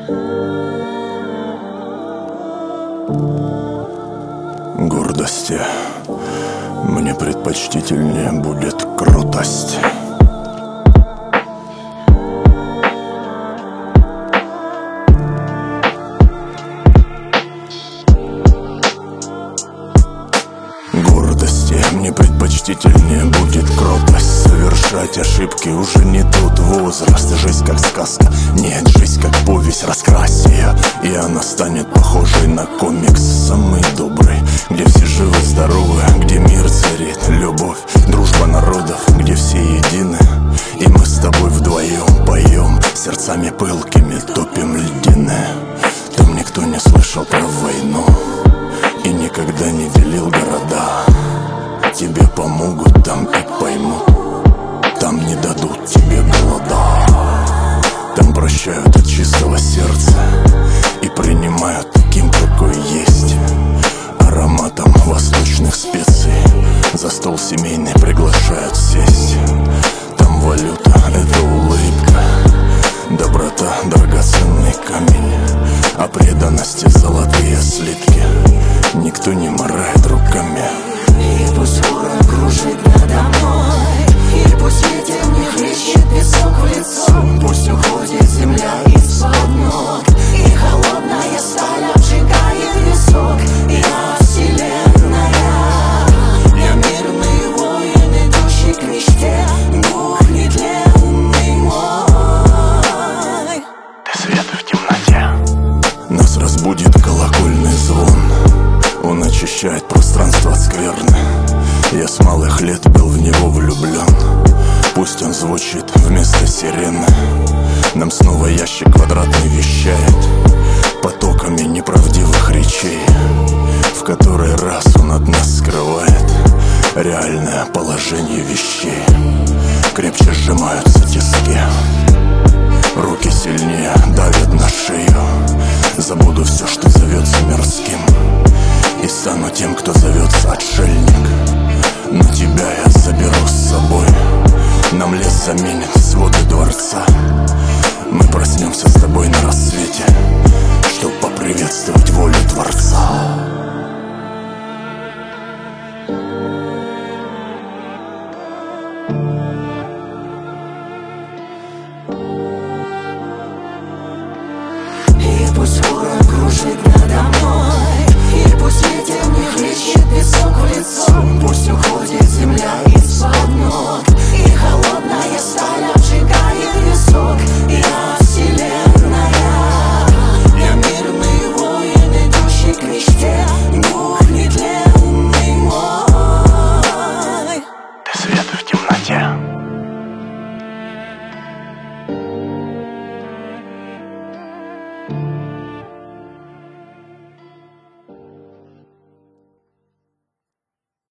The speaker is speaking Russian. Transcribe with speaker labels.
Speaker 1: Гордости мне предпочтительнее будет крутость. Гордости мне предпочтительнее будет кротость. Совершать ошибки уже не тот возраст. Жизнь как сказка, нет, жизнь как повесть. Раскрась ее, и она станет похожей на комикс. Самый добрый, где все живы, здоровы, где мир царит, любовь, дружба народов, где все едины. И мы с тобой вдвоем поем, сердцами пылкими топим льдины. Там никто не слышал про войну и никогда не делил города. Тебе помогут там и поймут, там не дадут тебе голода. Там прощают от чистого сердца и принимают таким, какой есть. Ароматом восточных специй за стол семейный приглашают сесть. Там валюта — это улыбка, доброта — драгоценный камень, а преданности — золотые слитки. Никто не морает руками.
Speaker 2: И пусть ворон кружит надо мной, и пусть ветер мне хлещет песок в лицо. Пусть уходит земля из-под ног, и холодная сталь обжигает висок. Я вселенная, я мирный воин, идущий к мечте. Дух нетленный мой.
Speaker 1: Ты свет в темноте. Нас разбудит колокольный звон. Он очищает пространство от скверны. Я с малых лет был в него влюблен. Пусть он звучит вместо сирены. Нам снова ящик квадратный вещает потоками неправдивых речей. В который раз он от нас скрывает реальное положение вещей. Крепче сжимаются тиски, руки сильнее давят на шею. Забуду все, что зовется мирским, и стану тем, кто зовется отшельник. Но тебя я заберу с собой. Нам лес заменит своды дворца. Мы проснемся с тобой на рассвете, чтоб поприветствовать волю Творца.
Speaker 2: И пусть ворон кружит надо мной, и пусть ветер мне хлещет песок в лицо. Пусть уходит земля из-под ног, и холодная сталь обжигает висок. Я вселенная, я мирный воин, идущий к мечте. Дух нетленный мой.
Speaker 1: Ты свет в темноте.
Speaker 2: Thank